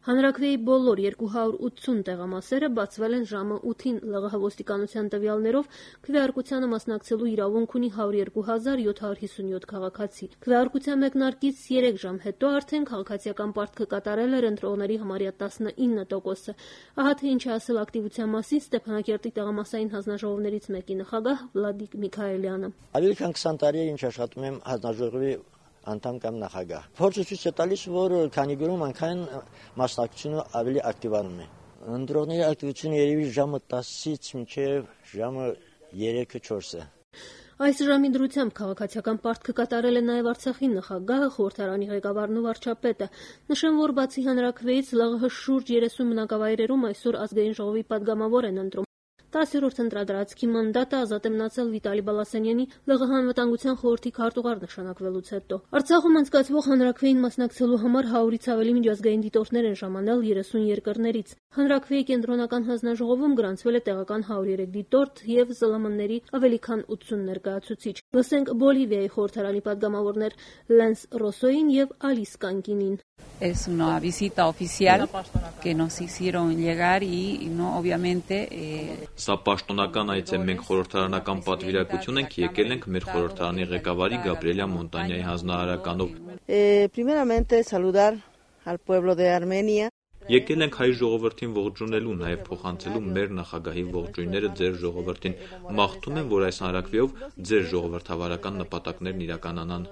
Հանրաքվեի բոլոր 280 տեղամասերը բացվել են ժամը 8-ին ԼՂՀ ոստիկանության տվյալներով քվեարկությանը մասնակցելու իրավունք ունի 102,757 քաղաքացի։ Քվեարկության մեկնարկից 3 ժամ հետո արդեն քաղաքացիական պարտքը կատարել էր ընտրողների համարյա 19%-ը։ Ահա թե ինչ է ասել ակտիվության մասին Ստեփանակերտի տեղամասային հանձնաժողովներից մեկի նախագահ Վլադիկ Միքայելյանը։ Ավելի քան 20 տարի է ինչ աշխատում եմ հանձնաժողովի անդամ կամ նախագահ։ Փորձը ցույց է տալիս, որ քանի գրում այնքան մասնակցությունը ավելի ակտիվանում է։ Ընտրողների ակտիվությունը երևի ժամը 10-ից մինչև ժամը 3-4-ը։ Այս ժամի դրությամբ քաղաքացիական պարտքը կատարել է նաև Արցախի նախագահը, խորհրդարանի ղեկավարն ու վարչապետը։ Նշեմ, որ բացի հանրաքվեից ԼՂՀ շուրջ 30 բնակավայրերում այսօր ազգային ժողովի падգամավոր են ընտրում։ 10-րդ ընտրադարձքի մանդատը ազատ է մնացել Վիտալի Բալասանյանի ԼՂՀ անվտանգության խորհրդի քարտուղար նշանակվելուց հետո։ Արցախում անցկացվող հանրաքվեին մասնակցելու համար 100-ից ավելի միջազգային դիտորդներ են ժամանել 30 երկրներից։ Հանրաքվեի կենտրոնական հանձնաժողովում գրանցվել է տեղական 103 դիտորդ եւ ԶԼՄ-ների ավելի քան 80 ներկայացուցիչ։ Լսենք Բոլիվիայի խորհրդարանի падգամավորներ Լենս Ռոսոին եւ Ալիս Կանկինին։ Es una visita oficial que nos hicieron llegar y no obviamente Սա պաշտոնական այց է, մենք խորհրդարանական պատվիրակություն ենք եկել ենք մեր խորհրդարանի ղեկավարի Գաբրիելա Մոնտանյայի հանձնարարականով։ Primeramente saludar al pueblo de Armenia. Եկել ենք հայ ժողովրդին ողջունելու, նաև փոխանցելու մեր նախագահի ողջույնները ձեր ժողովրդին։ Մաղթում եմ, որ այս հանրաքվեով ձեր ժողովրդավարական նպատակներն իրականանան։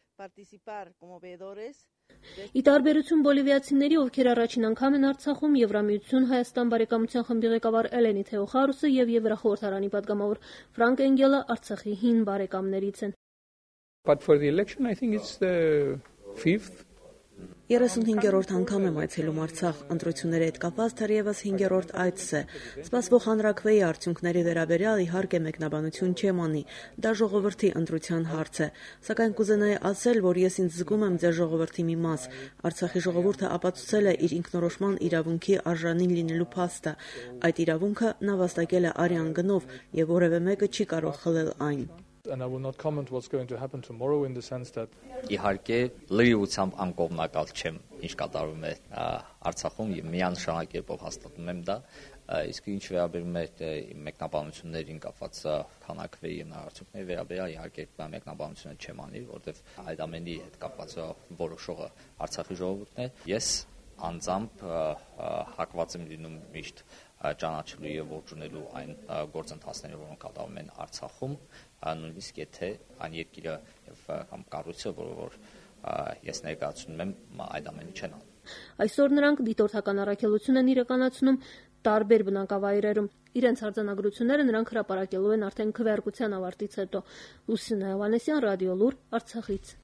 Ի տարբերություն բոլիվիացիների, ովքեր առաջին անգամ են Արցախում, Եվրամիություն-Հայաստան բարեկամության խմբի ղեկավար Էլենի Թեոխարուսը եւ Եվրախորհրդարանի падգամավոր Ֆրանկ Էնգելը Արցախի հին բարեկամներից են։ But for the election, I think it's the 5th. 35-րդ անգամ եմ այցելում Արցախ, ընտրությունների հետ կապված թերևս 5-րդ այցս է։ Սպասվող հանրաքվեի արդյունքների վերաբերյալ իհարկե մեկնաբանություն չեմ անի, դա ժողովրդի ընտրության հարց է։ Սակայն կուզենայի ասել, որ ես ինձ զգում եմ ձեր ժողովրդի մի մաս։ Արցախի ժողովուրդը ապացուցել է իր ինքնորոշման իրավունքի արժանին լինելու փաստը։ Այդ իրավունքը նա վաստակել է արյան գնով եւ որևէ մեկը չի կարող խլել այն։ And I will not comment what's going to happen tomorrow in the sense that Իհարկե լրիվությամբ անկողմնակալ չեմ ինչ կատարվում է Արցախում եւ միանշանակ կերպով հաստատում եմ դա իսկ ինչ վերաբերում է մեկնաբանություններին կապված քանակվեի եւ արդյունքների վերաբերյալ իհարկե մեկնաբանությունը չեմ անի որովհետեւ այդ ամենի հետ կապված որոշողը Արցախի ժողովուրդն է ես անձամբ հակված եմ լինում միշտ ճանաչելու եւ ողջունելու այն գործընթացները որոնք կատարվում են Արցախում նույնիսկ եթե այն երկիրը եւ կամ կառույցը որ ես ներկայացնում եմ այդ ամենը չեն անում Այսօր նրանք դիտորդական առաքելություն են իրականացնում տարբեր բնակավայրերում իրենց արձանագրությունները նրանք հրապարակելու են արդեն քվեարկության ավարտից հետո Լուսինե Հովհաննիսյան Ռադիո Լուր Արցախից